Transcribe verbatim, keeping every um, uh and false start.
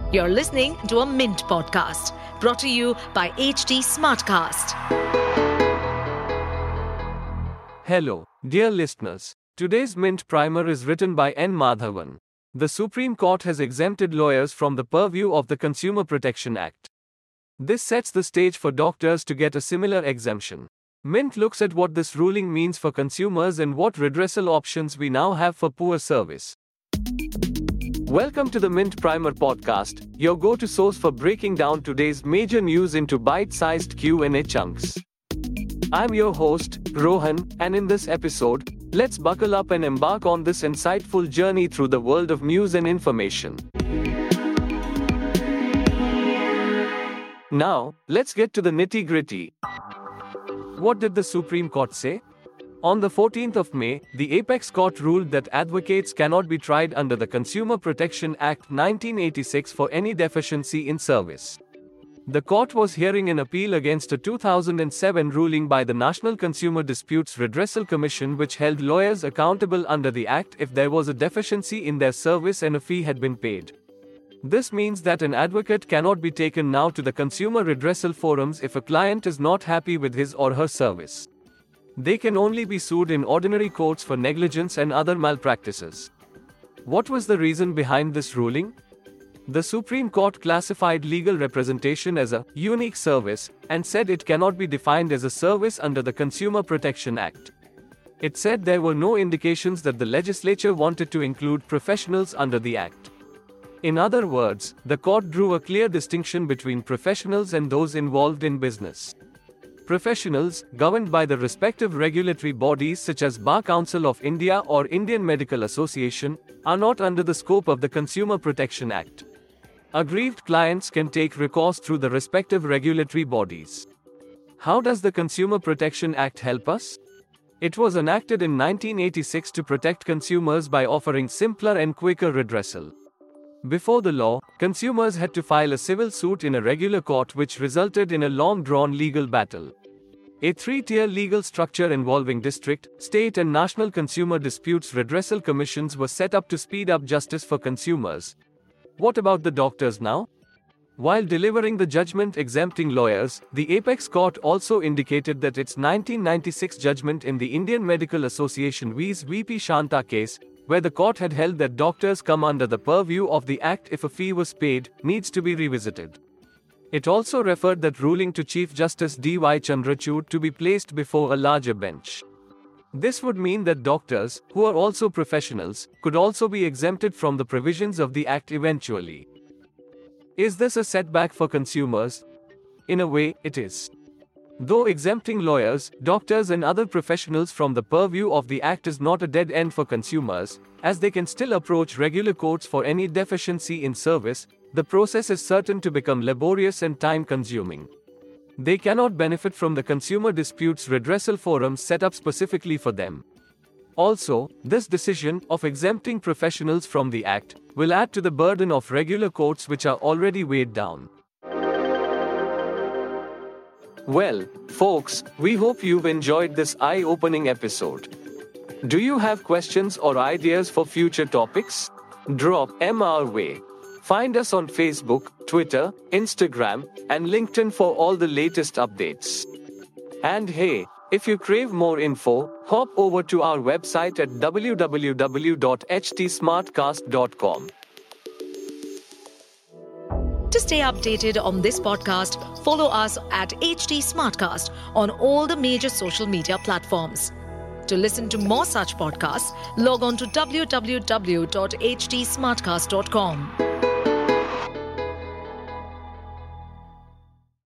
You're listening to a Mint podcast brought to you by H T Smartcast. Hello, dear listeners. Today's Mint Primer is written by N. Madhavan. The Supreme Court has exempted lawyers from the purview of the Consumer Protection Act. This sets the stage for doctors to get a similar exemption. Mint looks at what this ruling means for consumers and what redressal options we now have for poor service. Welcome to the Mint Primer podcast, your go-to source for breaking down today's major news into bite-sized Q and A chunks. I'm your host, Rohan, and in this episode, let's buckle up and embark on this insightful journey through the world of news and information. Now, let's get to the nitty-gritty. What did the Supreme Court say? On the fourteenth of May, the Apex Court ruled that advocates cannot be tried under the Consumer Protection Act nineteen eighty-six for any deficiency in service. The court was hearing an appeal against a two thousand seven ruling by the National Consumer Disputes Redressal Commission which held lawyers accountable under the Act if there was a deficiency in their service and a fee had been paid. This means that an advocate cannot be taken now to the consumer redressal forums if a client is not happy with his or her service. They can only be sued in ordinary courts for negligence and other malpractices. What was the reason behind this ruling? The Supreme Court classified legal representation as a unique service and said it cannot be defined as a service under the Consumer Protection Act. It said there were no indications that the legislature wanted to include professionals under the Act. In other words, the court drew a clear distinction between professionals and those involved in business. Professionals, governed by the respective regulatory bodies such as Bar Council of India or Indian Medical Association, are not under the scope of the Consumer Protection Act. Aggrieved clients can take recourse through the respective regulatory bodies. How does the Consumer Protection Act help us? It was enacted in nineteen eighty-six to protect consumers by offering simpler and quicker redressal. Before the law, consumers had to file a civil suit in a regular court which resulted in a long-drawn legal battle. A three-tier legal structure involving district, state and national consumer disputes redressal commissions was set up to speed up justice for consumers. What about the doctors now? While delivering the judgment exempting lawyers, the Apex Court also indicated that its nineteen ninety-six judgment in the Indian Medical Association v. P. Shanta case, where the court had held that doctors come under the purview of the Act if a fee was paid, needs to be revisited. It also referred that ruling to Chief Justice D Y Chandrachud to be placed before a larger bench. This would mean that doctors, who are also professionals, could also be exempted from the provisions of the Act eventually. Is this a setback for consumers? In a way, it is. Though exempting lawyers, doctors and other professionals from the purview of the Act is not a dead end for consumers, as they can still approach regular courts for any deficiency in service, the process is certain to become laborious and time-consuming. They cannot benefit from the consumer disputes redressal forums set up specifically for them. Also, this decision of exempting professionals from the Act will add to the burden of regular courts which are already weighed down. Well, folks, we hope you've enjoyed this eye-opening episode. Do you have questions or ideas for future topics? Drop them our way. Find us on Facebook, Twitter, Instagram, and LinkedIn for all the latest updates. And hey, if you crave more info, hop over to our website at w w w dot h t smartcast dot com. To stay updated on this podcast, follow us at H T Smartcast on all the major social media platforms. To listen to more such podcasts, log on to w w w dot h t smartcast dot com.